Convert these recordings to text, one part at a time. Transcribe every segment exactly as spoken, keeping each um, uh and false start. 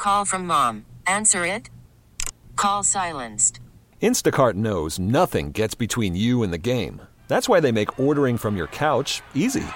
call from mom. Answer it. Call silenced. Instacart knows nothing gets between you and the game. That's why they make ordering from your couch easy.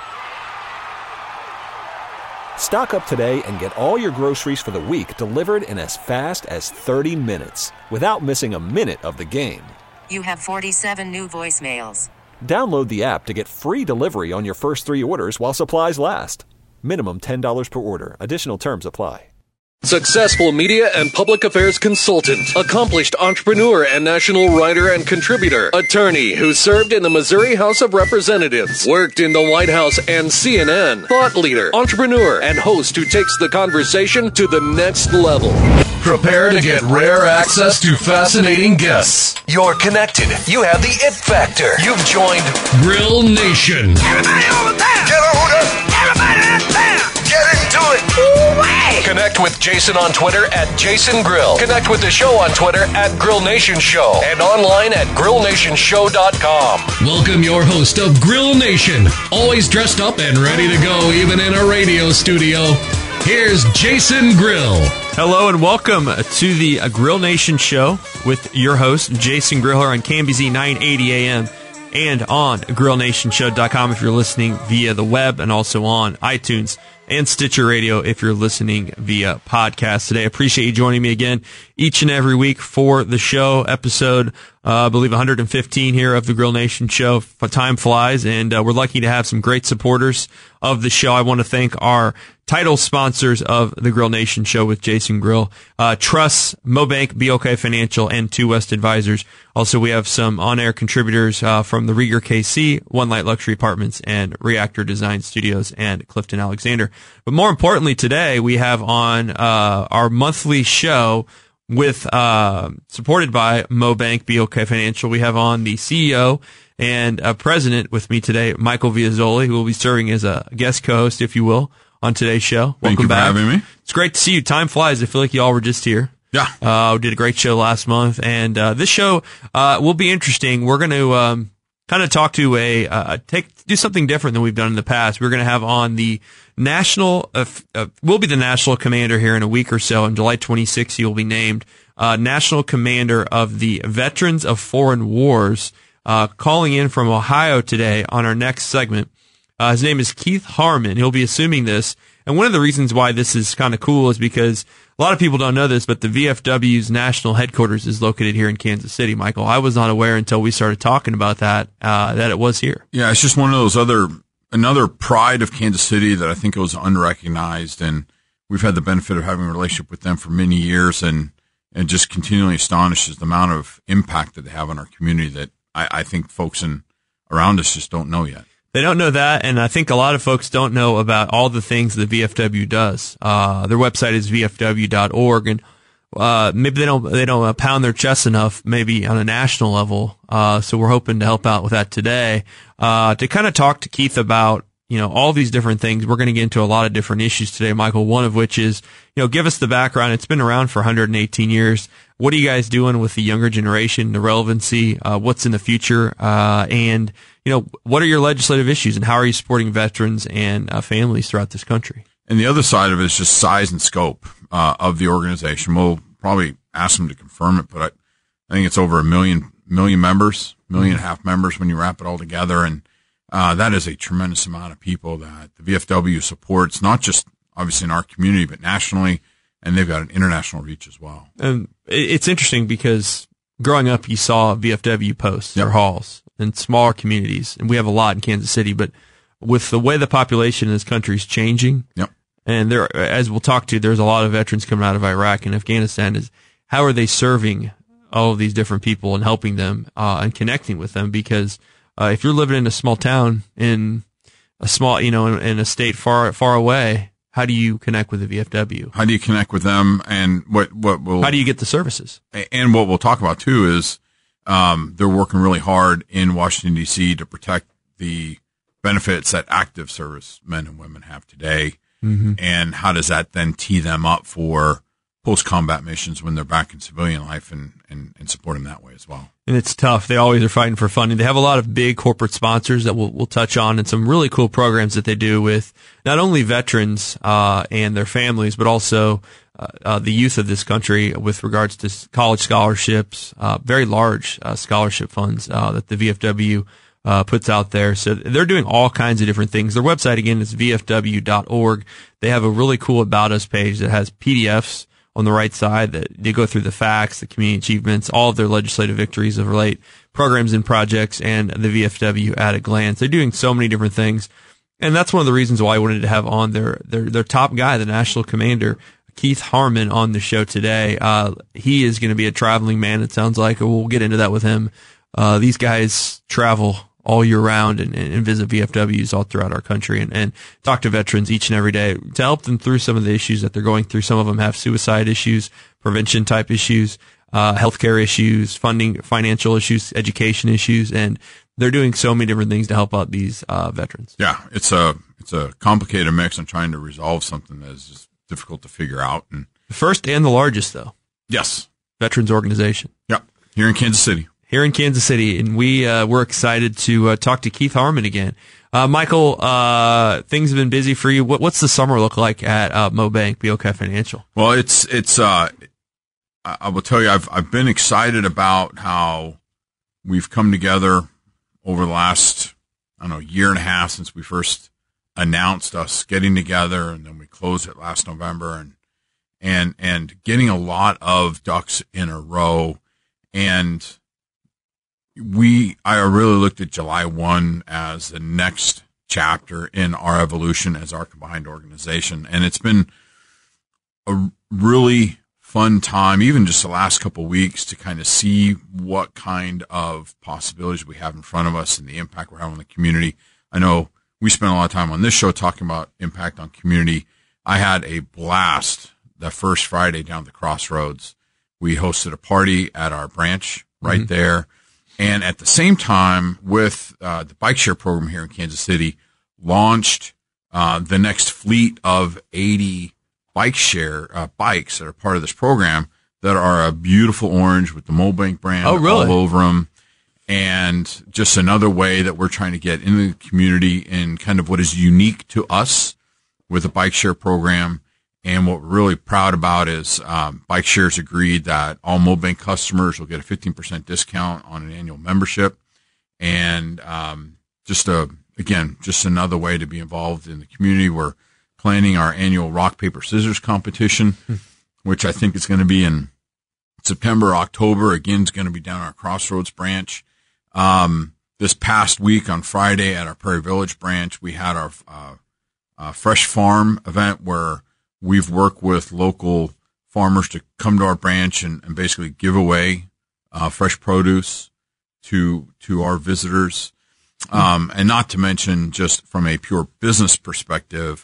Stock up today and get all your groceries for the week delivered in as fast as thirty minutes without missing a minute of the game. You have forty-seven new voicemails. Download the app to get free delivery on your first three orders while supplies last. Minimum ten dollars per order. Additional terms apply. Successful media and public affairs consultant, accomplished entrepreneur and national writer and contributor, attorney who served in the Missouri House of Representatives, worked in the White House and C N N, thought leader, entrepreneur, and host who takes the conversation to the next level. Prepare to get rare access to fascinating guests. You're connected. You have the it factor. You've joined Grill Nation. Everybody over there! Get over there! Everybody out there! Get into it! Ooh-wee! Connect with Jason on Twitter at Jason Grill. Connect with the show on Twitter at Grill Nation Show and online at grill nation show dot com. Welcome your host of Grill Nation, always dressed up and ready to go even in a radio studio. Here's Jason Grill. Hello and welcome to the Grill Nation Show with your host, Jason Grill, here on K M B Z nine eighty A M and on grill nation show dot com if you're listening via the web, and also on iTunes and Stitcher Radio if you're listening via podcast today. I appreciate you joining me again each and every week for the show, episode, uh, I believe, one hundred fifteen here of the Grill Nation Show. Time flies, and uh, we're lucky to have some great supporters of the show. I want to thank our title sponsors of the Grill Nation Show with Jason Grill, uh, Truss, Mobank, B O K Financial, and Two West Advisors. Also, we have some on-air contributors uh, from the Rieger K C, One Light Luxury Apartments, and Reactor Design Studios, and Clifton Alexander. But more importantly, today we have on uh, our monthly show with uh, supported by Mobank, B O K Financial. We have on the C E O and uh, president with me today, Michael Viazzoli, who will be serving as a guest co-host, if you will, on today's show. Welcome Thank you back. for having me. It's great to see you. Time flies. I feel like you all were just here. Yeah. Uh, we did a great show last month, and uh, this show uh, will be interesting. We're going to um, kind of talk to a uh, take do something different than we've done in the past. We're going to have on the national. Uh, uh, we'll be the national commander here in a week or so. On July twenty-sixth, he will be named uh, national commander of the Veterans of Foreign Wars. Uh, calling in from Ohio today on our next segment. Uh, his name is Keith Harmon. He'll be assuming this. And one of the reasons why this is kind of cool is because a lot of people don't know this, but the V F W's national headquarters is located here in Kansas City, Michael. I was not aware until we started talking about that, uh, that it was here. Yeah, it's just one of those other, another pride of Kansas City that I think goes unrecognized. And we've had the benefit of having a relationship with them for many years, and, and just continually astonishes the amount of impact that they have on our community that I, I think folks in around us just don't know yet. They don't know that, and I think a lot of folks don't know about all the things the V F W does. Uh, their website is v f w dot org, and uh, maybe they don't they don't uh, pound their chest enough, maybe on a national level. Uh, so we're hoping to help out with that today. Uh, to kind of talk to Keith about, you know, all these different things. We're going to get into a lot of different issues today, Michael. One of which is, you know, give us the background. It's been around for one hundred eighteen years. What are you guys doing with the younger generation, the relevancy, uh, what's in the future, uh, and, you know, what are your legislative issues, and how are you supporting veterans and uh, families throughout this country? And the other side of it is just size and scope uh, of the organization. We'll probably ask them to confirm it, but I, I think it's over a million million members, million and a half members when you wrap it all together, and uh, that is a tremendous amount of people that the V F W supports, not just obviously in our community, but nationally. And they've got an international reach as well. And it's interesting because growing up, you saw V F W posts yep. or halls in smaller communities, and we have a lot in Kansas City. But with the way the population in this country is changing, yep. and there, as we'll talk to, there's a lot of veterans coming out of Iraq and Afghanistan. Is how are they serving all of these different people and helping them uh, and connecting with them? Because uh, if you're living in a small town in a small, you know, in, in a state far far away, how do you connect with the V F W? How do you connect with them, and what what will? How do you get the services? And what we'll talk about too is um, they're working really hard in Washington D C to protect the benefits that active service men and women have today, mm-hmm. and how does that then tee them up for post-combat missions when they're back in civilian life, and, and, and support them that way as well. And it's tough. They always are fighting for funding. They have a lot of big corporate sponsors that we'll, we'll touch on, and some really cool programs that they do with not only veterans uh, and their families, but also uh, uh, the youth of this country with regards to college scholarships, uh, very large uh, scholarship funds uh, that the V F W uh, puts out there. So they're doing all kinds of different things. Their website, again, is v f w dot org. They have a really cool About Us page that has P D Fs on the right side that they go through the facts, the community achievements, all of their legislative victories of relate programs and projects, and the V F W at a glance. They're doing so many different things. And that's one of the reasons why I wanted to have on their, their, their top guy, the national commander, Keith Harmon, on the show today. Uh, he is going to be a traveling man, it sounds like. We'll get into that with him. Uh, these guys travel all year round and, and visit V F Ws all throughout our country and, and talk to veterans each and every day to help them through some of the issues that they're going through. Some of them have suicide issues, prevention type issues, uh, healthcare issues, funding, financial issues, education issues, and they're doing so many different things to help out these uh, veterans. Yeah, it's a it's a complicated mix on trying to resolve something that is just difficult to figure out. And the first and the largest, though. Yes. Veterans organization. Yep. Here in Kansas City. Here in Kansas City, and we uh, we're excited to uh, talk to Keith Harmon again. Uh, Michael, uh, things have been busy for you. What, what's the summer look like at uh, MoBank, B O K Financial? Well, it's it's. Uh, I will tell you, I've I've been excited about how we've come together over the last I don't know year and a half since we first announced us getting together, and then we closed it last November, and and and getting a lot of ducks in a row, and we I really looked at July first as the next chapter in our evolution as our combined organization, and it's been a really fun time, even just the last couple of weeks, to kind of see what kind of possibilities we have in front of us and the impact we're having on the community. I know we spent a lot of time on this show talking about impact on community. I had a blast the first Friday down at the Crossroads. We hosted a party at our branch right mm-hmm. there. And at the same time, with uh, the bike share program here in Kansas City, launched uh, the next fleet of eighty bike share uh, bikes that are part of this program that are a beautiful orange with the MoBank brand oh, really? all over them. And just another way that we're trying to get into the community in kind of what is unique to us with the bike share program. And what we're really proud about is um, Bike Shares agreed that all MoBank customers will get a fifteen percent discount on an annual membership. And um, just, a, again, just another way to be involved in the community. We're planning our annual rock, paper, scissors competition, hmm. which I think is going to be in September, October. Again, it's going to be down our Crossroads branch. Um, this past week on Friday at our Prairie Village branch, we had our uh, uh, Fresh Farm event where we've worked with local farmers to come to our branch and, and basically give away uh, fresh produce to to our visitors. Um, and not to mention, just from a pure business perspective,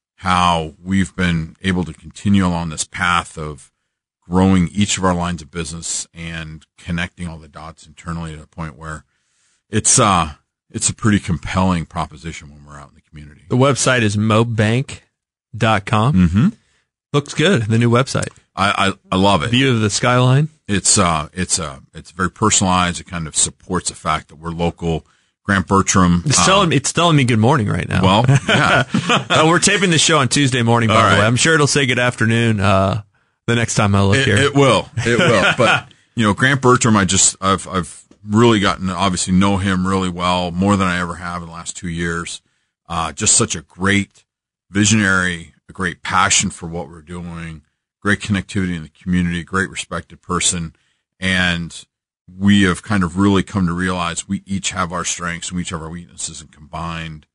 how we've been able to continue along this path of growing each of our lines of business and connecting all the dots internally to a point where it's uh it's a pretty compelling proposition when we're out in the community. The website is mobank dot com. Mm-hmm. Looks good. The new website. I, I, I love it. View of the skyline. It's uh it's uh it's very personalized. It kind of supports the fact that we're local. Grant Bertram. It's um, telling me, it's telling me good morning right now. Well, yeah. uh, we're taping this show on Tuesday morning, by All the right. way. I'm sure it'll say good afternoon uh the next time I look it, here. It will. It will. But you know, Grant Bertram, I just I've I've really gotten to obviously know him really well, more than I ever have in the last two years. Uh just such a great visionary, a great passion for what we're doing, great connectivity in the community, great respected person, and we have kind of really come to realize we each have our strengths and we each have our weaknesses, and combined,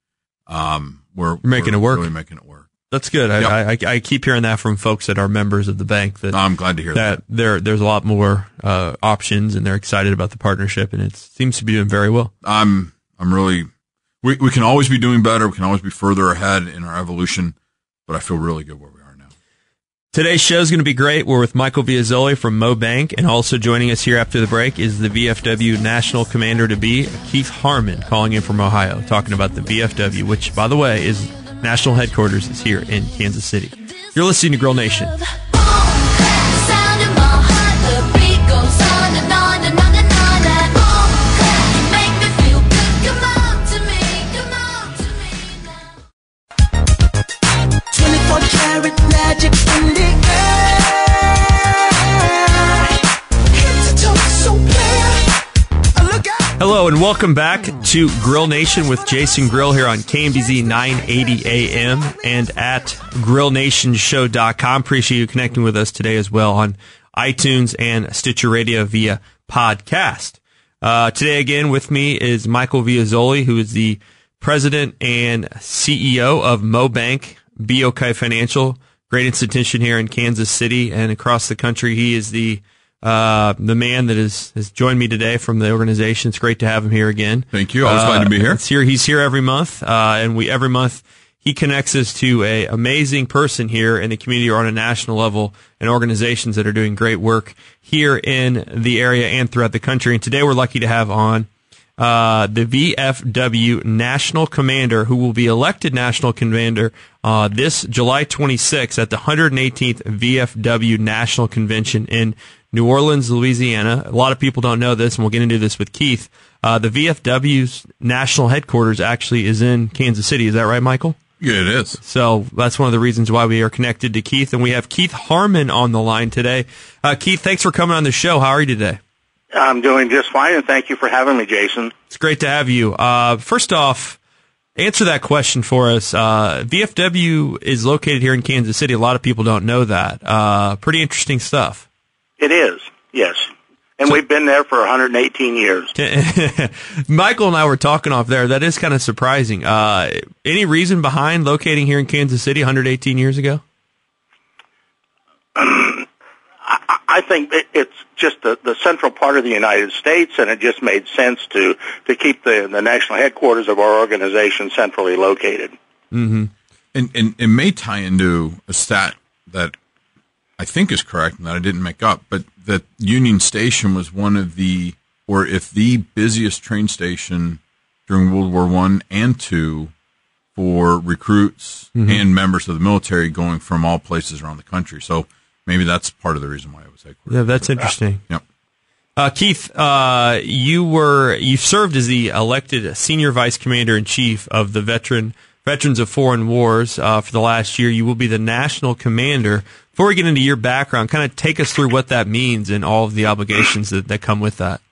um, we're, You're making we're it work. really making it work. That's good. Yep. I, I I keep hearing that from folks that are members of the bank. That I'm glad to hear that. that there there's a lot more uh, options, and they're excited about the partnership, and it seems to be doing very well. I'm I'm really we we can always be doing better. We can always be further ahead in our evolution, but I feel really good where we are now. Today's show is going to be great. We're with Michael Viazzoli from MoBank, and also joining us here after the break is the V F W National Commander-to-be, Keith Harmon, calling in from Ohio, talking about the V F W, which, by the way, is national headquarters is here in Kansas City. You're listening to Grill Nation. Hello and welcome back to Grill Nation with Jason Grill here on K M B Z nine eighty A M and at grill nation show dot com. Appreciate you connecting with us today as well on iTunes and Stitcher Radio via podcast. Uh, today again with me is Michael Viazzoli, who is the president and C E O of MoBank B O K Financial, great institution here in Kansas City and across the country. He is the Uh, the man that is, has joined me today from the organization. It's great to have him here again. Thank you. Always uh, glad to be here. It's here. He's here every month, uh, and we every month he connects us to a amazing person here in the community or on a national level and organizations that are doing great work here in the area and throughout the country. And today we're lucky to have on uh, the V F W National Commander, who will be elected National Commander uh, this July twenty-sixth at the one hundred eighteenth V F W National Convention in New Orleans, Louisiana. A lot of people don't know this, and we'll get into this with Keith. Uh, the V F W's national headquarters actually is in Kansas City. Is that right, Michael? Yeah, it is. So that's one of the reasons why we are connected to Keith, and we have Keith Harmon on the line today. Uh, Keith, thanks for coming on the show. How are you today? I'm doing just fine, and thank you for having me, Jason. It's great to have you. Uh, first off, answer that question for us. Uh, V F W is located here in Kansas City. A lot of people don't know that. Uh, pretty interesting stuff. It is, yes. And so, we've been there for one hundred eighteen years. Michael and I were talking off there. That is kind of surprising. Uh, any reason behind locating here in Kansas City one hundred eighteen years ago? Um, I, I think it, it's just the, the central part of the United States, and it just made sense to, to keep the, the national headquarters of our organization centrally located. Mm-hmm. And, and it may tie into a stat that I think is correct and that I didn't make up, but that Union Station was one of the, or if the busiest train station during World War One and Two for recruits mm-hmm. and members of the military going from all places around the country. So maybe that's part of the reason why it was headquartered. Yeah, that's interesting. Yep. Uh, Keith, uh, you were you served as the elected senior vice commander in chief of the veteran Veterans of Foreign Wars uh, for the last year. You will be the national commander. Before we get into your background, kind of take us through what that means and all of the obligations that, that come with that.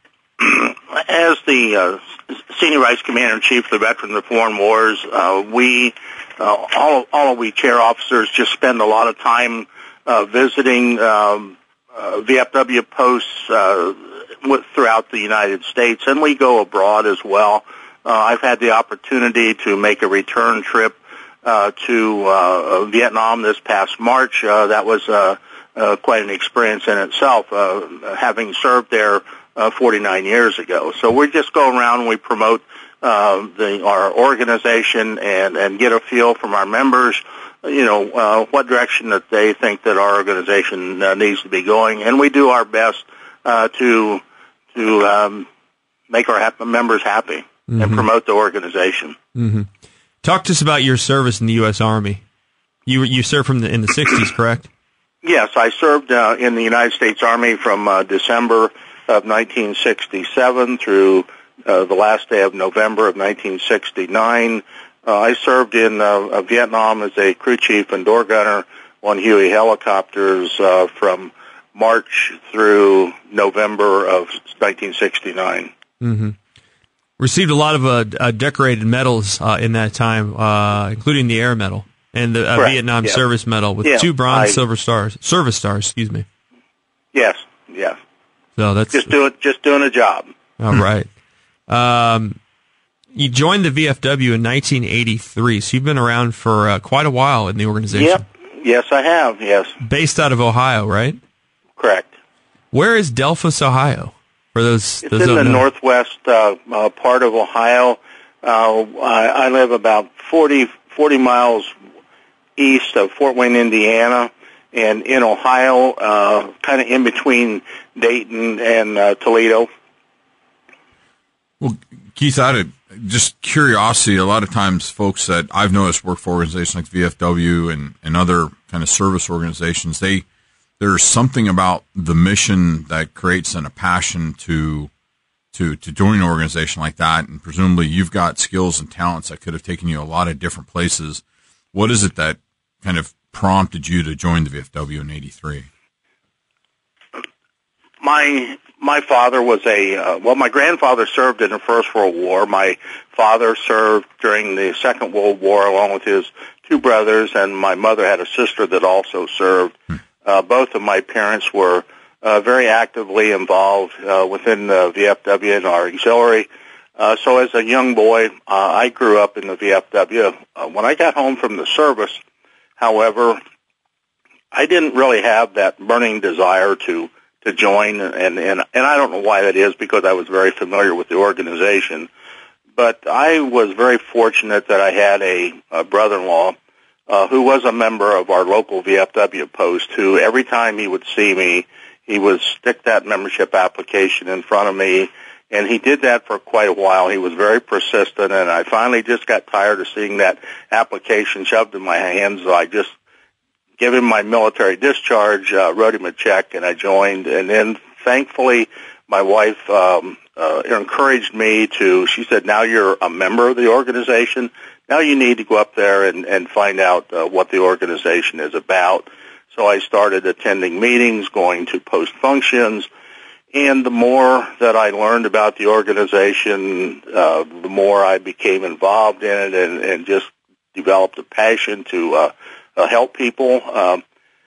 As the uh, Senior Vice Commander-in-Chief of the Veterans of Foreign Wars, uh, we, uh, all, all of we chair officers just spend a lot of time uh, visiting um, uh, V F W posts uh, with, throughout the United States, and we go abroad as well. Uh, I've had the opportunity to make a return trip Uh, to uh, Vietnam this past March. Uh, that was uh, uh, quite an experience in itself, uh, having served there uh, forty-nine years ago. So we just go around and we promote uh, the, our organization and, and get a feel from our members, you know, uh, what direction that they think that our organization uh, needs to be going. And we do our best uh, to to um, make our ha- members happy mm-hmm. and promote the organization. Mm-hmm. Talk to us about your service in the U S Army. You you served from the, in the sixties, correct? Yes, I served uh, in the United States Army from uh, December of nineteen sixty-seven through uh, the last day of November of nineteen sixty-nine. Uh, I served in uh, Vietnam as a crew chief and door gunner on Huey helicopters uh, from March through November of nineteen sixty-nine. Mm-hmm. Received a lot of uh, uh, decorated medals uh, in that time, uh, including the Air Medal and the uh, Vietnam yeah. Service Medal with yeah, two bronze, I, silver stars, service stars. Excuse me. Yes, yes. So that's just doing just doing a job. All right. Um, you joined the V F W in nineteen eighty-three, so you've been around for uh, quite a while in the organization. Yep. Yes, I have. Yes. Based out of Ohio, right? Correct. Where is Delphos, Ohio? For those, it's those in the know. northwest uh, uh, part of Ohio. Uh, I, I live about forty, forty miles east of Fort Wayne, Indiana, and in Ohio, uh, kind of in between Dayton and uh, Toledo. Well, Keith, out of just curiosity, a lot of times folks that I've noticed work for organizations like V F W and, and other kind of service organizations, they there's something about the mission that creates then a passion to to to join an organization like that, and presumably you've got skills and talents that could have taken you a lot of different places. What is it that kind of prompted you to join the V F W in eighty-three? my my father was a uh, well. My grandfather served in the First World War. My father served during the Second World War, along with his two brothers, and my mother had a sister that also served. Uh, both of my parents were uh, very actively involved uh, within the V F W and our auxiliary. Uh, so as a young boy, uh, I grew up in the V F W. Uh, when I got home from the service, however, I didn't really have that burning desire to to join, and, and, and I don't know why that is, because I was very familiar with the organization. But I was very fortunate that I had a, a brother-in-law uh, who was a member of our local V F W post, who every time he would see me, he would stick that membership application in front of me, and he did that for quite a while. He was very persistent, and I finally just got tired of seeing that application shoved in my hands, so I just gave him my military discharge, uh, wrote him a check, and I joined. And then, thankfully, my wife um, uh, encouraged me to, she said, now you're a member of the organization. Now you need to go up there and, and find out uh, what the organization is about. So I started attending meetings, going to post functions, and the more that I learned about the organization, uh, the more I became involved in it and, and just developed a passion to uh, uh, help people. Um,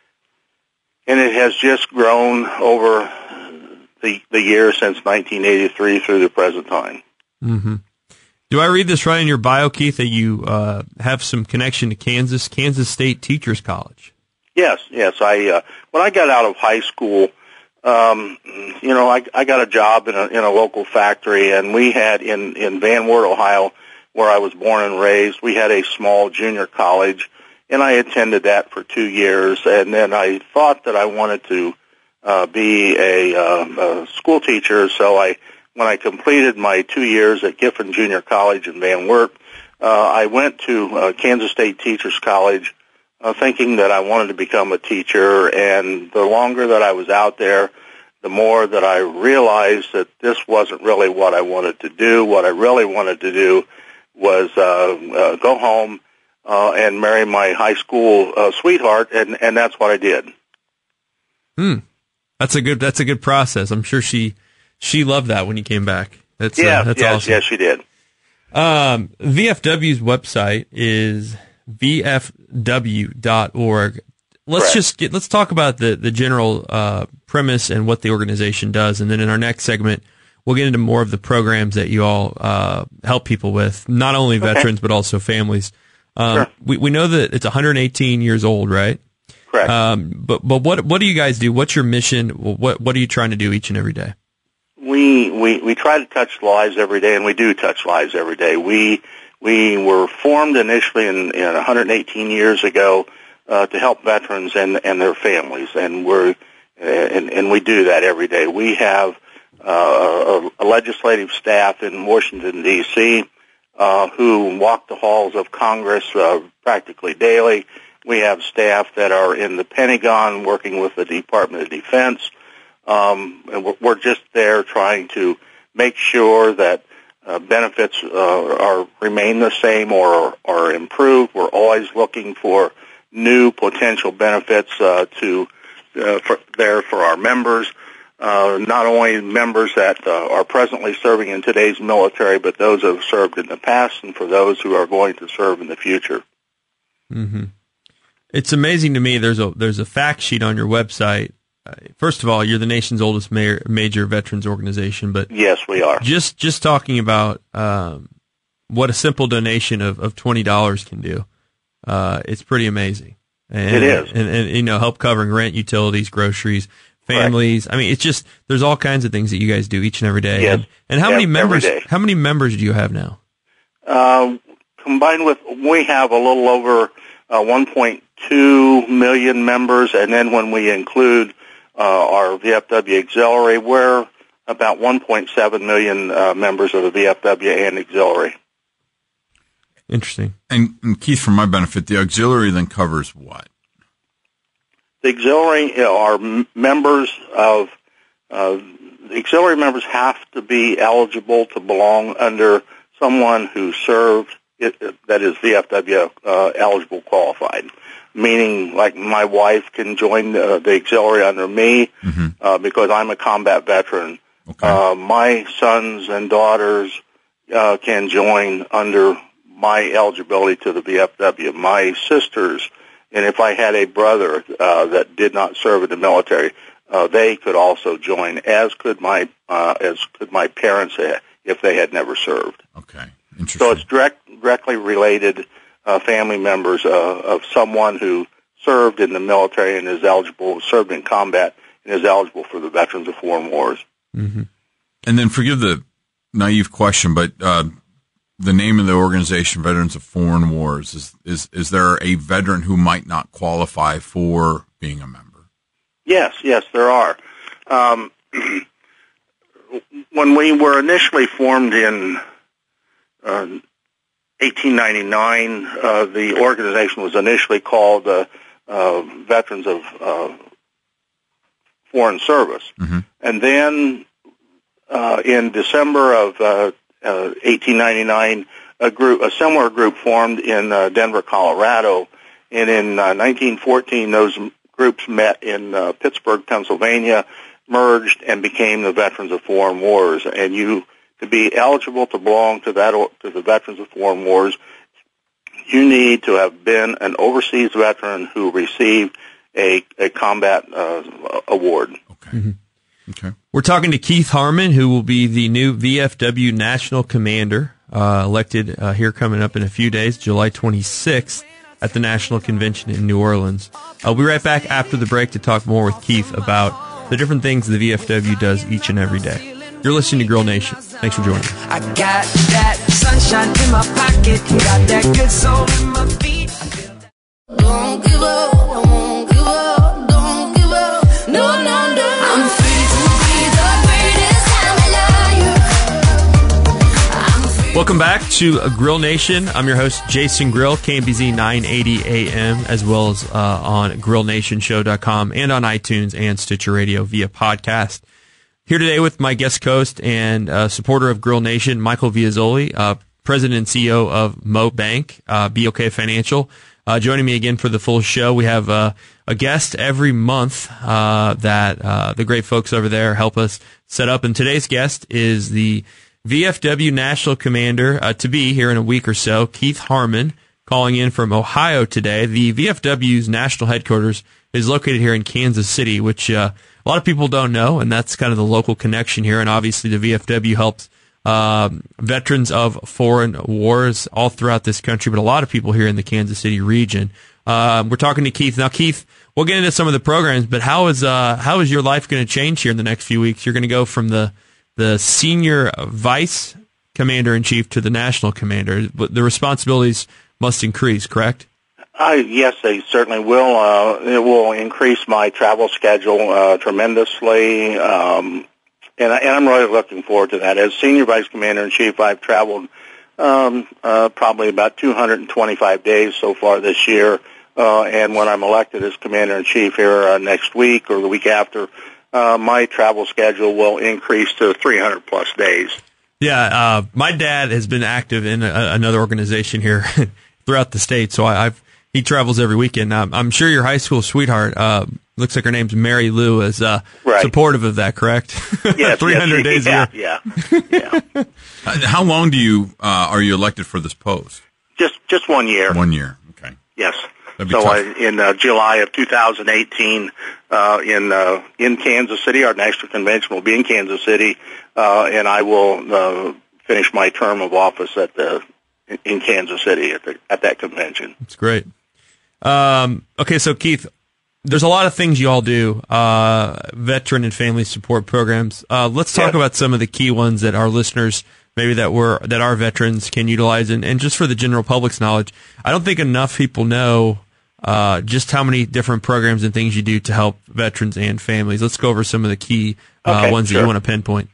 and it has just grown over the, the years since nineteen eighty-three through the present time. Mm-hmm. Do I read this right in your bio, Keith, that you uh, have some connection to Kansas, Kansas State Teachers College? Yes, yes. I uh, when I got out of high school, um, you know, I, I got a job in a, in a local factory, and we had in, in Van Wert, Ohio, where I was born and raised, we had a small junior college, and I attended that for two years. And then I thought that I wanted to uh, be a, uh, a school teacher, so I, when I completed my two years at Giffen Junior College in Van Wert, uh, I went to uh, Kansas State Teachers College, Uh, thinking that I wanted to become a teacher, and the longer that I was out there, the more that I realized that this wasn't really what I wanted to do. What I really wanted to do was uh, uh, go home uh, and marry my high school uh, sweetheart, and, and that's what I did. Hmm, that's a good that's a good process. I'm sure she she loved that when you came back. That's yeah, uh, that's yes, awesome. yes, she did. Um, V F W's website is V F W dot org. Let's Correct. just get, let's talk about the, the general, uh, premise and what the organization does. And then in our next segment, we'll get into more of the programs that you all, uh, help people with, not only Okay. veterans, but also families. Um, Sure. we, we know that it's one hundred eighteen years old, right? Correct. Um, but, but what, what do you guys do? What's your mission? What, what are you trying to do each and every day? We, we, we try to touch lives every day, and we do touch lives every day. We, We were formed initially in, in one hundred eighteen years ago uh, to help veterans and, and their families, and we're and, and we do that every day. We have uh, a, a legislative staff in Washington D C uh, who walk the halls of Congress uh, practically daily. We have staff that are in the Pentagon working with the Department of Defense, um, and we're, we're just there trying to make sure that Uh, benefits uh, are remain the same or are improved. We're always looking for new potential benefits uh, to uh, for, there for our members. Uh, not only members that uh, are presently serving in today's military, but those who have served in the past, and for those who are going to serve in the future. Mm-hmm. It's amazing to me. There's a there's a fact sheet on your website. First of all, you're the nation's oldest ma- major veterans organization, but yes, we are. Just just talking about um, what a simple donation of, of twenty dollars can do, uh, it's pretty amazing. And, it is, and, and you know, help covering rent, utilities, groceries, families. Correct. I mean, it's just there's all kinds of things that you guys do each and every day. Yes. And, and how yeah, many members? Every day. How many members do you have now? Uh, combined with, we have a little over uh, one point two million members, and then when we include Uh, our V F W auxiliary, we're about one point seven million uh, members of the V F W and auxiliary. Interesting. And, and Keith, for my benefit, the auxiliary then covers what? The auxiliary you know, are m- members of, uh, the auxiliary members have to be eligible to belong under someone who served, it, that is V F W uh, eligible qualified. meaning like my wife can join the, the auxiliary under me Mm-hmm. uh, because I'm a combat veteran. Okay. Uh, my sons and daughters uh, can join under my eligibility to the V F W. My sisters, and if I had a brother uh, that did not serve in the military, uh, they could also join, as could my uh, as could my parents if they had never served. Okay. Interesting. So it's direct, directly related uh, family members uh, of someone who served in the military and is eligible, served in combat, and is eligible for the Veterans of Foreign Wars. Mm-hmm. And then forgive the naive question, but uh, the name of the organization, Veterans of Foreign Wars, is, is is there a veteran who might not qualify for being a member? Yes, yes, there are. Um, when we were initially formed in uh, eighteen ninety-nine, uh, the organization was initially called uh, uh, Veterans of uh, Foreign Service. Mm-hmm. And then uh, in December of uh, uh, eighteen ninety-nine, a group, a similar group formed in uh, Denver, Colorado. And in uh, nineteen fourteen, those groups met in uh, Pittsburgh, Pennsylvania, merged, and became the Veterans of Foreign Wars. And you, to be eligible to belong to that to the Veterans of Foreign Wars, you need to have been an overseas veteran who received a, a combat uh, award. Okay. Mm-hmm. Okay. We're talking to Keith Harmon, who will be the new V F W National Commander, uh, elected uh, here coming up in a few days, July twenty-sixth, at the National Convention in New Orleans. I'll be right back after the break to talk more with Keith about the different things the V F W does each and every day. You're listening to Grill Nation. Thanks for joining. I got that sunshine in my pocket, got that good soul in my feet. Don't give up, I won't give up, don't give up, no, no, no. I'm free to be the greatest, I'm a liar. Welcome back to Grill Nation. I'm your host, Jason Grill, K M B Z nine eighty A M, as well as uh, on grill nation show dot com and on iTunes and Stitcher Radio via podcast. Here today with my guest host and uh, supporter of Grill Nation, Michael Viazzoli, uh, President and C E O of Mo Bank, uh, B O K Financial. Uh, joining me again for the full show, we have uh, a guest every month uh, that uh, the great folks over there help us set up. And today's guest is the V F W National Commander uh, to be here in a week or so, Keith Harmon, calling in from Ohio today. The V F W's national headquarters is located here in Kansas City, which uh, a lot of people don't know, and that's kind of the local connection here. And obviously the V F W helps uh, veterans of foreign wars all throughout this country, but a lot of people here in the Kansas City region. Uh, we're talking to Keith. Now, Keith, we'll get into some of the programs, but how is uh, how is your life going to change here in the next few weeks? You're going to go from the, the senior vice commander-in-chief to the national commander. The responsibilities must increase, correct? Uh, yes, they certainly will. Uh, it will increase my travel schedule uh, tremendously, um, and, I, and I'm really looking forward to that. As Senior Vice Commander-in-Chief, I've traveled um, uh, probably about two hundred twenty-five days so far this year, uh, and when I'm elected as Commander-in-Chief here uh, next week or the week after, uh, my travel schedule will increase to three hundred plus days. Yeah, uh, my dad has been active in a, another organization here throughout the state, so I, I've he travels every weekend. Um, I'm sure your high school sweetheart, uh, looks like her name's Mary Lou, is uh, right. supportive of that, correct? Yes, three hundred yes, days yeah, a year. Yeah, yeah. How long do you uh, are you elected for this post? Just just one year. One year. Okay. Yes. That'd be So tough. I, in uh, July of two thousand eighteen, uh, in uh, in Kansas City, our national convention will be in Kansas City, uh, and I will uh, finish my term of office at the in Kansas City at the at that convention. That's great. Um, okay, so Keith, there's a lot of things you all do, uh, veteran and family support programs. Uh, let's talk Yes. about some of the key ones that our listeners, maybe that were that our veterans can utilize, and, and just for the general public's knowledge, I don't think enough people know uh, just how many different programs and things you do to help veterans and families. Let's go over some of the key uh, Okay, ones that sure. you want to pinpoint.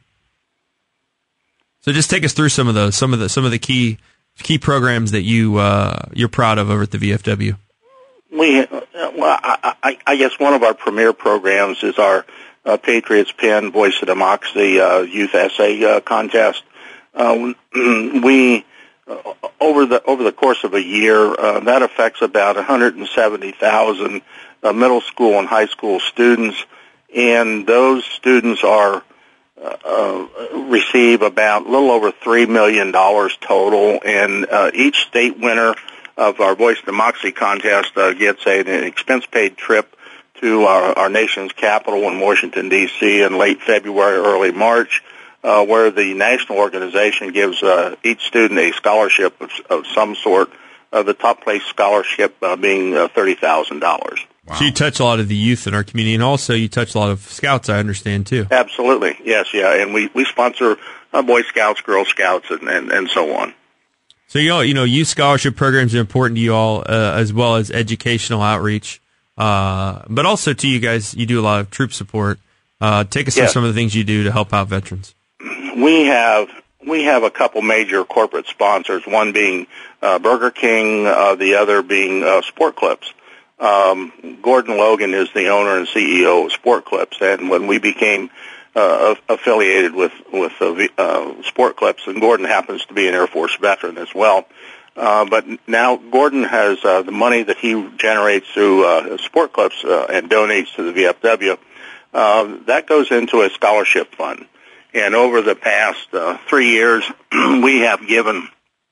So just take us through some of those, some of the some of the key key programs that you uh, you're proud of over at the V F W. We, uh, well, I, I, I guess one of our premier programs is our uh, Patriots Pen Voice of Democracy uh, Youth Essay uh, Contest. Uh, we uh, over the over the course of a year, uh, that affects about one hundred seventy thousand uh, middle school and high school students, and those students are uh, uh, receive about a little over three million dollars total, and uh, each state winner of our Voice Democracy contest uh, gets a, an expense-paid trip to our, our nation's capital in Washington, D C in late February, early March, uh, where the national organization gives uh, each student a scholarship of, of some sort, uh, the top place scholarship uh, being uh, thirty thousand dollars. Wow. So you touch a lot of the youth in our community, and also you touch a lot of scouts, I understand, too. Absolutely, yes, yeah, and we, we sponsor uh, Boy Scouts, Girl Scouts, and, and, and so on. So, you know, you know, youth scholarship programs are important to you all, uh, as well as educational outreach. Uh, but also to you guys, you do a lot of troop support. Uh, take us yes. through some of the things you do to help out veterans. We have we have a couple major corporate sponsors, one being uh, Burger King, uh, the other being uh, Sport Clips. Um, Gordon Logan is the owner and C E O of Sport Clips, and when we became Uh, affiliated with with uh, uh, Sport Clips, and Gordon happens to be an Air Force veteran as well. Uh, but now Gordon has uh, the money that he generates through uh, Sport Clips uh, and donates to the V F W. Uh, that goes into a scholarship fund. And over the past uh, three years, we have given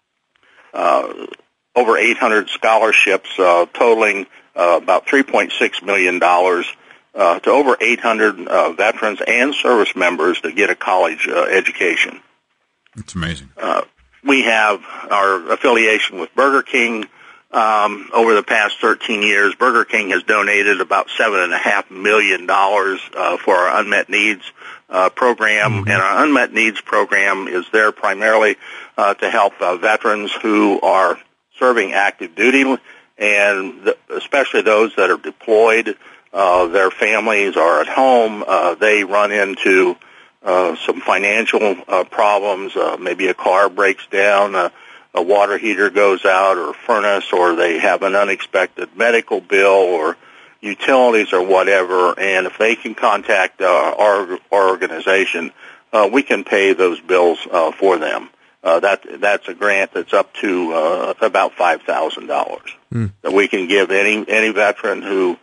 uh, over eight hundred scholarships, uh, totaling uh, about three point six million dollars. Uh, to over eight hundred uh, veterans and service members to get a college uh, education. That's amazing. Uh, we have our affiliation with Burger King. Um, over the past thirteen years, Burger King has donated about seven and a half million dollars uh, for our unmet needs uh, program, mm-hmm. and our unmet needs program is there primarily uh, to help uh, veterans who are serving active duty, and th- especially those that are deployed. Uh, their families are at home. Uh, they run into uh, some financial uh, problems. Uh, maybe a car breaks down, uh, a water heater goes out, or a furnace, or they have an unexpected medical bill or utilities or whatever. And if they can contact uh, our, our organization, uh, we can pay those bills uh, for them. Uh, that that's a grant that's up to uh, about five thousand dollars mm. that we can give any any veteran who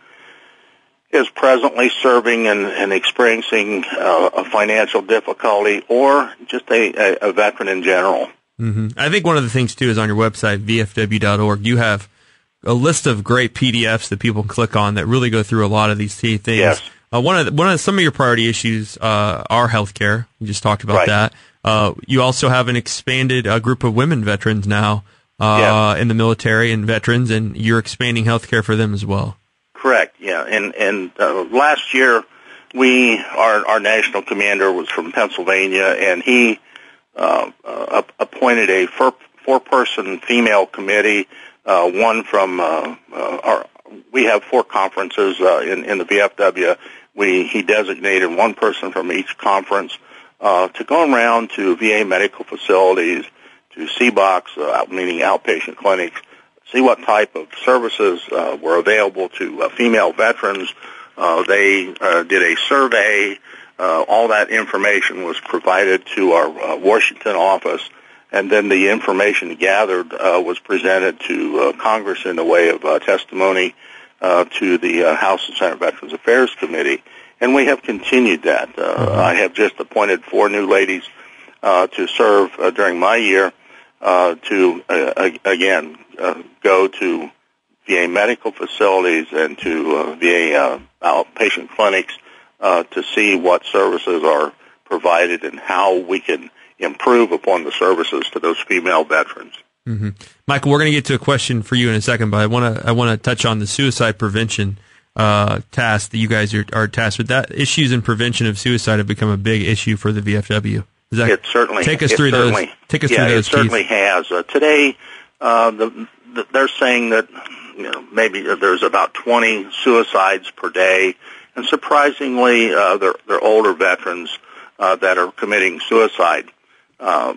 is presently serving and, and experiencing uh, a financial difficulty, or just a, a, a veteran in general. Mm-hmm. I think one of the things, too, is on your website, V F W dot org, you have a list of great P D Fs that people can click on that really go through a lot of these key things. Yes. Uh, one of the, one of the, some of your priority issues uh, are healthcare. You just talked about right. that. Uh, you also have an expanded uh, group of women veterans now uh, yeah. in the military and veterans, and you're expanding healthcare for them as well. Correct. Yeah, and and uh, last year we our our national commander was from Pennsylvania, and he uh, uh, appointed a four four person female committee. Uh, one from uh, uh, our we have four conferences uh, in in the V F W. We he designated one person from each conference uh, to go around to V A medical facilities, to C BOCs, uh, meaning outpatient clinics. See what type of services uh, were available to uh, female veterans. Uh, they uh, did a survey. Uh, all that information was provided to our uh, Washington office, and then the information gathered uh, was presented to uh, Congress in the way of uh, testimony uh, to the uh, House and Senate Veterans Affairs Committee, and we have continued that. Uh, mm-hmm. I have just appointed four new ladies uh, to serve uh, during my year uh, to, uh, again, Uh, go to V A medical facilities and to uh, V A uh, outpatient clinics uh, to see what services are provided and how we can improve upon the services to those female veterans. Mm-hmm. Michael, we're going to get to a question for you in a second, but I want to I want to touch on the suicide prevention uh, task that you guys are, are tasked with. That issues and prevention of suicide have become a big issue for the V F W. Is that, it certainly take us it through certainly, those. Take us yeah, through those. It certainly Keith. has. Uh, today, uh, the, the, they're saying that you know maybe there's about twenty suicides per day, and surprisingly, uh, they're, they're older veterans uh, that are committing suicide, uh,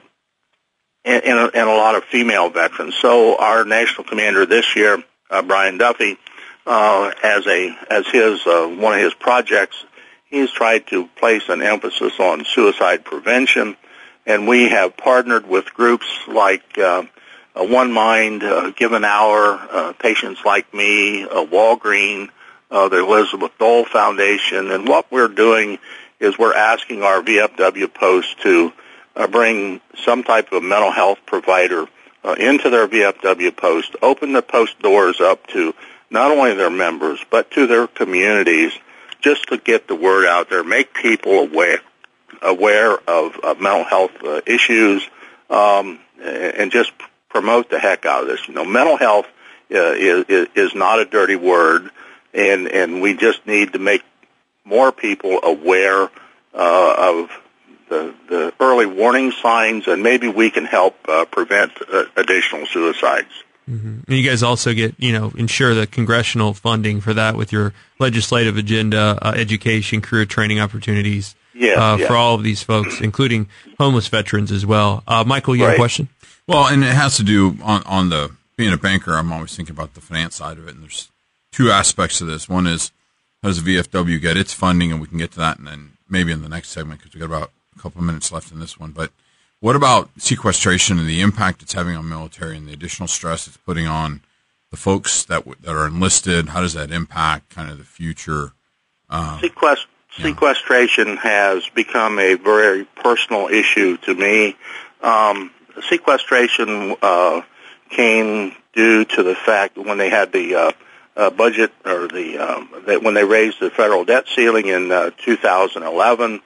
and, and, a, and a lot of female veterans. So our national commander this year, uh, Brian Duffy, uh, as a as his uh, one of his projects, he's tried to place an emphasis on suicide prevention, and we have partnered with groups like uh, uh, One Mind, uh, Give an Hour, uh, Patients Like Me, uh, Walgreen, uh, the Elizabeth Dole Foundation. And what we're doing is we're asking our V F W posts to uh, bring some type of mental health provider uh, into their V F W post, open the post doors up to not only their members but to their communities, just to get the word out there, make people aware aware of, of mental health uh, issues, um, and just promote the heck out of this. You know, mental health uh, is, is not a dirty word, and, and we just need to make more people aware uh, of the, the early warning signs, and maybe we can help uh, prevent uh, additional suicides. Mm-hmm. And you guys also get, you know, ensure the congressional funding for that with your legislative agenda, uh, education, career training opportunities yes, uh, yes. for all of these folks, including homeless veterans as well. Uh, Michael, you right. have a question? Well, and it has to do on, on the being a banker. I'm always thinking about the finance side of it, and there's two aspects to this. One is how does the V F W get its funding, and we can get to that, and then maybe in the next segment because we got about a couple of minutes left in this one, but. What about sequestration and the impact it's having on military and the additional stress it's putting on the folks that w- that are enlisted? How does that impact kind of the future? Um, Sequest- yeah. Sequestration has become a very personal issue to me. Um, sequestration uh, came due to the fact when they had the uh, uh, budget or the um, that when they raised the federal debt ceiling in uh, two thousand eleven.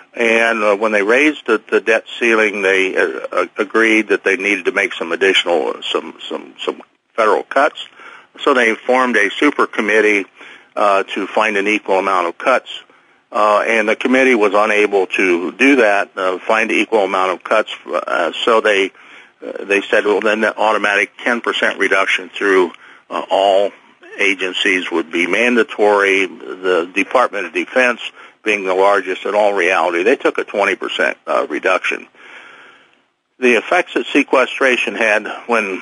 And uh, when they raised the, the debt ceiling, they uh, agreed that they needed to make some additional, some some some federal cuts. So they formed a super committee uh, to find an equal amount of cuts. Uh, and the committee was unable to do that, uh, find an equal amount of cuts. Uh, so they uh, they said, well, then the automatic ten percent reduction through uh, all agencies would be mandatory. The Department of Defense being the largest in all reality, they took a twenty percent uh, reduction. The effects that sequestration had when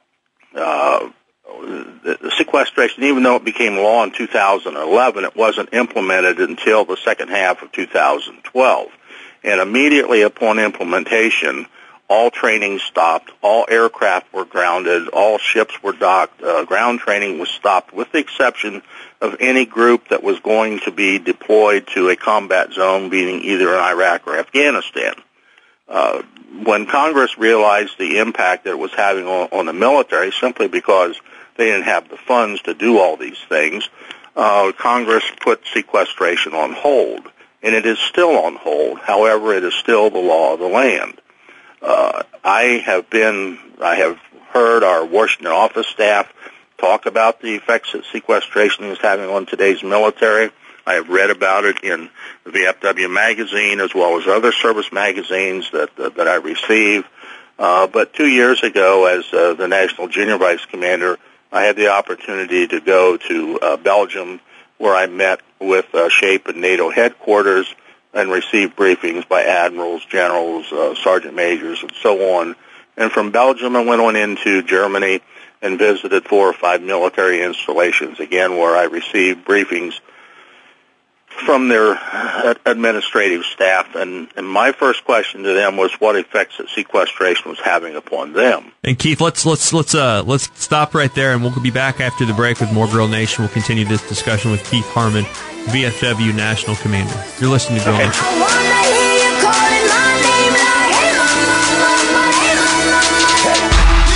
uh, the, the sequestration, even though it became law in two thousand eleven, it wasn't implemented until the second half of two thousand twelve. And immediately upon implementation, all training stopped, all aircraft were grounded, all ships were docked, uh, ground training was stopped, with the exception of any group that was going to be deployed to a combat zone, being either in Iraq or Afghanistan. Uh, when Congress realized the impact that it was having on, on the military, simply because they didn't have the funds to do all these things, uh, Congress put sequestration on hold. And it is still on hold. However, it is still the law of the land. Uh, I have been, I have heard our Washington office staff talk about the effects that sequestration is having on today's military. I have read about it in the V F W magazine as well as other service magazines that that, that I receive. Uh, but two years ago, as uh, the National Junior Vice Commander, I had the opportunity to go to uh, Belgium, where I met with uh, SHAPE and NATO headquarters and received briefings by admirals, generals, uh, sergeant majors, and so on. And from Belgium, I went on into Germany and visited four or five military installations, again, where I received briefings from their administrative staff. And, and my first question to them was what effects that sequestration was having upon them. And Keith, let's let's let's uh let's stop right there, and we'll be back after the break with more Grill Nation. We'll continue this discussion with Keith Harmon, V F W National Commander. You're listening to Grill Nation. I wanna hear you calling my name like, hey, mama, hey, mama.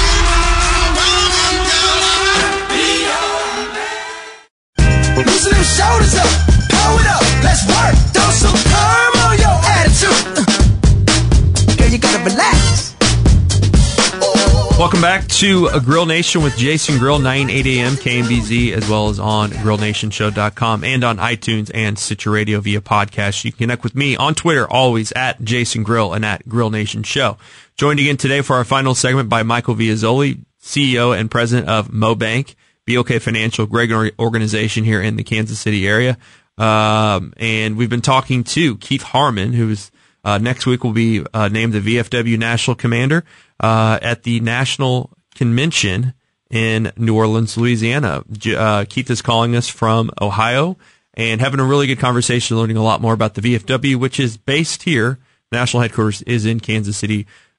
Loosen them shoulders up, pull it up, let's work. Throw some curve on your attitude. Girl, you gotta relax. Welcome back to a Grill Nation with Jason Grill, nine, eight a.m. K M B Z, as well as on grill nation show dot com and on iTunes and Stitcher Radio via podcast. You can connect with me on Twitter, always at Jason Grill and at Grill Nation Show. Joined again today for our final segment by Michael Viazzoli, C E O and president of MoBank, B O K Financial, great organization here in the Kansas City area. Um, and we've been talking to Keith Harmon, who's uh, next week will be uh, named the V F W National Commander uh, at the National Convention in New Orleans, Louisiana. Uh, Keith is calling us from Ohio and having a really good conversation, learning a lot more about the V F W, which is based here. National headquarters is in Kansas City,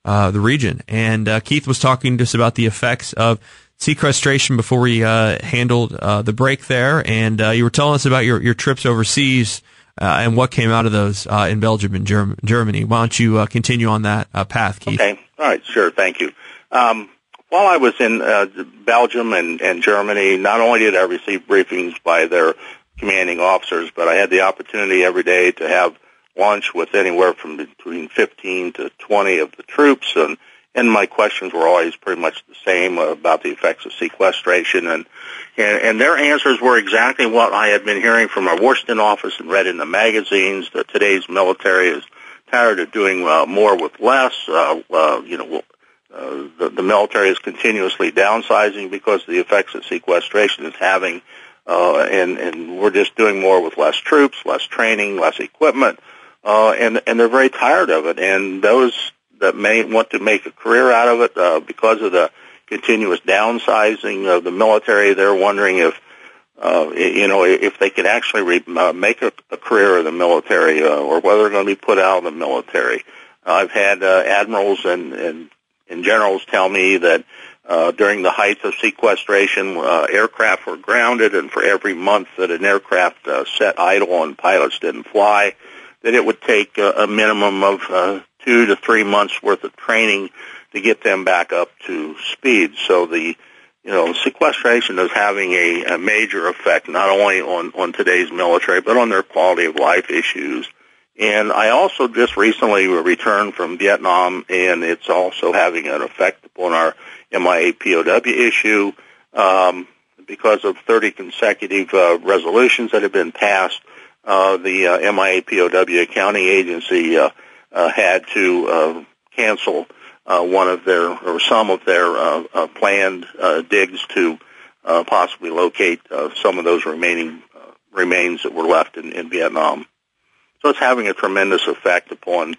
uh, the region. And uh, Keith was talking to us about the effects of sequestration before we uh, handled uh, the break there, and uh, you were telling us about your, your trips overseas uh, and what came out of those uh, in Belgium and Germ- Germany. Why don't you uh, continue on that uh, path, Keith? Okay. All right. Sure. Thank you. Um, while I was in uh, Belgium and, and Germany, not only did I receive briefings by their commanding officers, but I had the opportunity every day to have lunch with anywhere from between fifteen to twenty of the troops, and And my questions were always pretty much the same about the effects of sequestration, and, and and their answers were exactly what I had been hearing from our Washington office and read in the magazines. That today's military is tired of doing uh, more with less. Uh, uh, you know, uh, the, the military is continuously downsizing because of the effects that sequestration is having, uh, and and we're just doing more with less troops, less training, less equipment, uh, and and they're very tired of it. And those that may want to make a career out of it uh, because of the continuous downsizing of the military. They're wondering if, uh, you know, if they could actually re- uh, make a, a career in the military uh, or whether they're going to be put out of the military. Uh, I've had uh, admirals and, and, and generals tell me that uh, during the height of sequestration, uh, aircraft were grounded, and for every month that an aircraft uh, sat idle and pilots didn't fly, that it would take uh, a minimum of uh, two to three months worth of training to get them back up to speed. So the, you know, sequestration is having a, a major effect not only on, on today's military, but on their quality of life issues. And I also just recently returned from Vietnam, and it's also having an effect upon our M I A P O W issue um, because of thirty consecutive uh, resolutions that have been passed. Uh, the uh, M I A P O W accounting agency uh, uh, had to uh, cancel uh, one of their or some of their uh, uh, planned uh, digs to uh, possibly locate uh, some of those remaining uh, remains that were left in, in Vietnam. So it's having a tremendous effect upon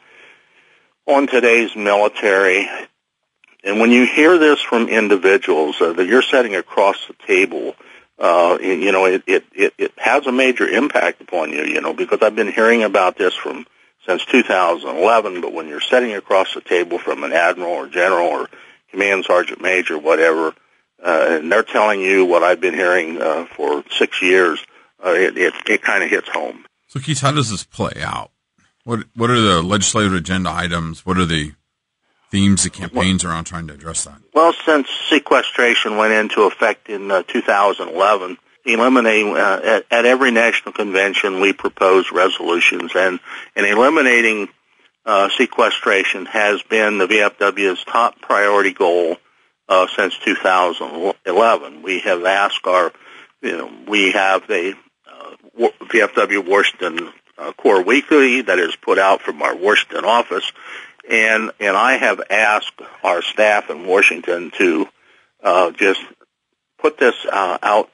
on today's military. And when you hear this from individuals uh, that you're sitting across the table, Uh, you know, it, it, it, it has a major impact upon you, you know, because I've been hearing about this from since two thousand eleven, but when you're sitting across the table from an admiral or general or command sergeant major, whatever, uh, and they're telling you what I've been hearing uh, for six years, uh, it, it, it kind of hits home. So, Keith, how does this play out? What What are the legislative agenda items? What are the themes, the campaigns around trying to address that? Well, since sequestration went into effect in uh, two thousand eleven, eliminating uh, at, at every national convention we propose resolutions, and, and eliminating uh, sequestration has been the V F W's top priority goal uh, since two thousand eleven. We have asked our, you know, we have a uh, V F W Washington uh, Core Weekly that is put out from our Washington office. And and I have asked our staff in Washington to uh, just put this uh, out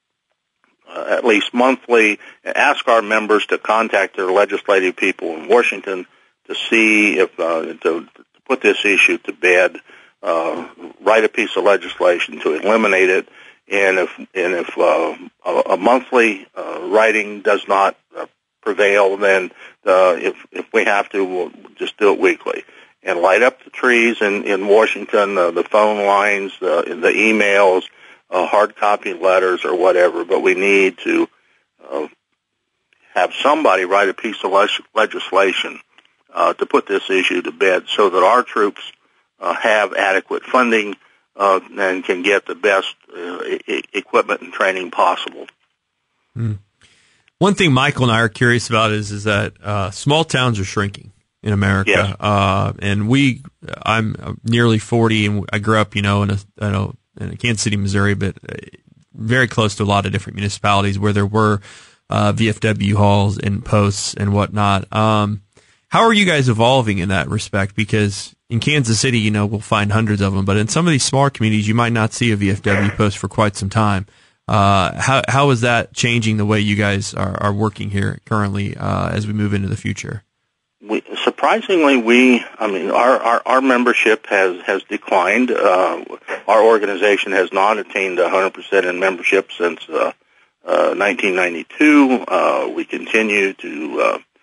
uh, at least monthly, ask our members to contact their legislative people in Washington to see if uh, to, to put this issue to bed, uh, write a piece of legislation to eliminate it, and if and if uh, a, a monthly uh, writing does not uh, prevail, then uh, if if we have to, we'll just do it weekly and light up the trees in in Washington, uh, the phone lines, uh, the emails, uh, hard copy letters, or whatever. But we need to uh, have somebody write a piece of le- legislation uh, to put this issue to bed, so that our troops uh, have adequate funding uh, and can get the best uh, e- equipment and training possible. Mm. One thing Michael and I are curious about is is that uh, small towns are shrinking in America, yes. uh, and we. I'm nearly forty, and I grew up, you know, in a, I know, in Kansas City, Missouri, but very close to a lot of different municipalities where there were uh, V F W halls and posts and whatnot. Um, how are you guys evolving in that respect? Because in Kansas City, you know, we'll find hundreds of them, but in some of these smaller communities, you might not see a V F W post for quite some time. Uh, how how is that changing the way you guys are, are working here currently uh, as we move into the future? We, surprisingly, we I mean our, our, our membership has has declined. Uh, our organization has not attained one hundred percent in membership since uh, uh, nineteen ninety-two. Uh, we continue to uh,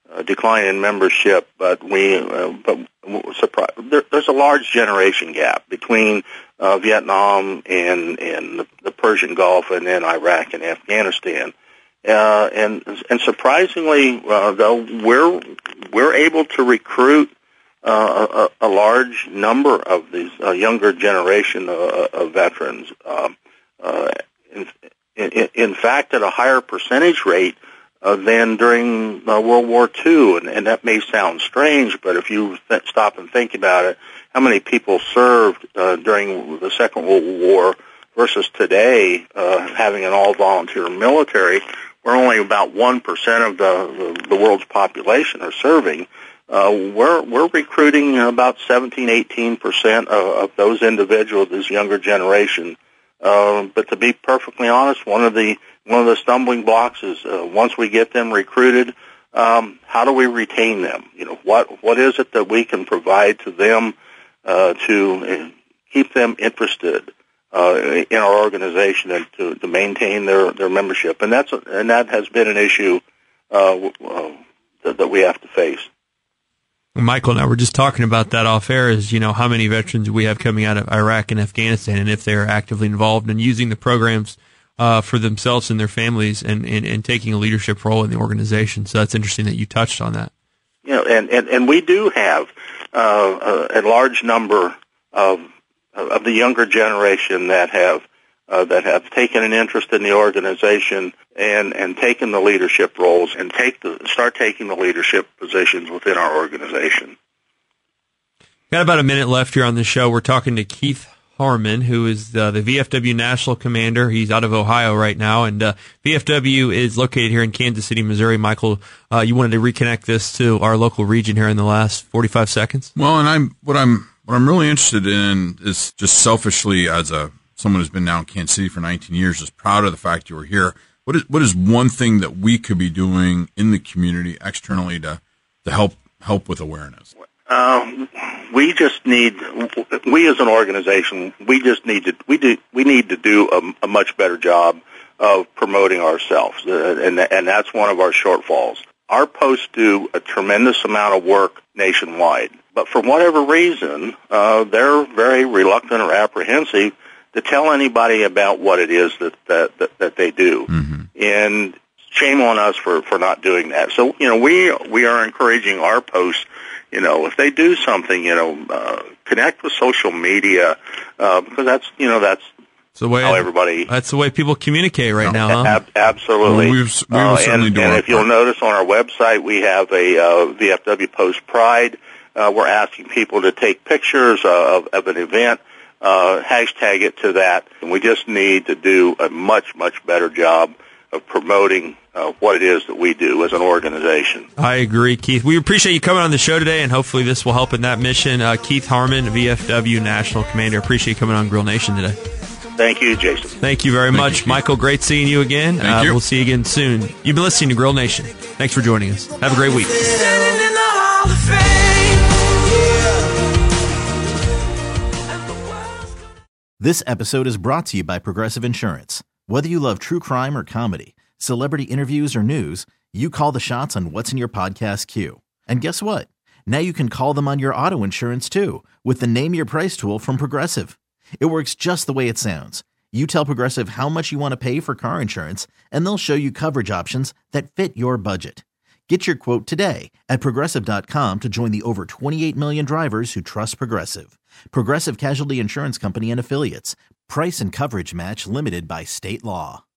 a decline in membership, but we uh, but surprise, there, there's a large generation gap between uh, Vietnam and and the, the Persian Gulf, and then Iraq and Afghanistan. Uh, and and surprisingly, uh, though, we're we're able to recruit uh, a, a large number of these uh, younger generation uh, of veterans. Um, uh, in, in, in fact, at a higher percentage rate uh, than during uh, World War Two, and, and that may sound strange, but if you th- stop and think about it, how many people served uh, during the Second World War versus today, uh, having an all-volunteer military, where only about one percent of the, the, the world's population are serving. Uh, we're, we're recruiting about seventeen, eighteen percent of, of those individuals, this younger generation. Uh, but to be perfectly honest, one of the, one of the stumbling blocks is, uh, once we get them recruited, um, how do we retain them? You know, what, what is it that we can provide to them, uh, to keep them interested Uh, in our organization and to, to maintain their, their membership, and that's a, and that has been an issue uh, uh, that, that we have to face. Michael and I were just talking about that off air. Is you know how many veterans we have coming out of Iraq and Afghanistan, and if they're actively involved in using the programs uh, for themselves and their families, and, and, and taking a leadership role in the organization. So that's interesting that you touched on that. You know, and, and, and we do have uh, a, a large number of of the younger generation that have uh, that have taken an interest in the organization and, and taken the leadership roles and take the start taking the leadership positions within our organization. Got about a minute left here on the show. We're talking to Keith Harmon, who is uh, the V F W National Commander. He's out of Ohio right now, and uh, V F W is located here in Kansas City, Missouri. Michael, uh, you wanted to reconnect this to our local region here in the last forty-five seconds? Well, and I'm what I'm What I'm really interested in is just selfishly, as a someone who's been now in Kansas City for nineteen years, is proud of the fact you were here. What is what is one thing that we could be doing in the community externally to to help help with awareness? Um, we just need we as an organization we just need to we do we need to do a, a much better job of promoting ourselves, uh, and and that's one of our shortfalls. Our posts do a tremendous amount of work nationwide, but for whatever reason, uh, they're very reluctant or apprehensive to tell anybody about what it is that that, that, that they do. Mm-hmm. And shame on us for, for not doing that. So, you know, we we are encouraging our posts, you know, if they do something, you know, uh, connect with social media, uh, because that's, you know, that's the way how everybody. That's the way people communicate right now, huh? Ab- absolutely. Well, we've, we will uh, certainly and, do and our if you'll part. notice on our website, we have a uh, V F W Post Pride. Uh, we're asking people to take pictures uh, of, of an event, uh, hashtag it to that, and we just need to do a much, much better job of promoting uh, what it is that we do as an organization. I agree, Keith. We appreciate you coming on the show today, and hopefully this will help in that mission. Uh, Keith Harmon, V F W National Commander. Appreciate you coming on Grill Nation today. Thank you, Jason. Thank you very Thank much, you, Michael. Great seeing you again. Thank uh, you. We'll see you again soon. You've been listening to Grill Nation. Thanks for joining us. Have a great week. This episode is brought to you by Progressive Insurance. Whether you love true crime or comedy, celebrity interviews or news, you call the shots on what's in your podcast queue. And guess what? Now you can call them on your auto insurance too with the Name Your Price tool from Progressive. It works just the way it sounds. You tell Progressive how much you want to pay for car insurance, and they'll show you coverage options that fit your budget. Get your quote today at Progressive dot com to join the over twenty-eight million drivers who trust Progressive. Progressive Casualty Insurance Company and Affiliates. Price and coverage match limited by state law.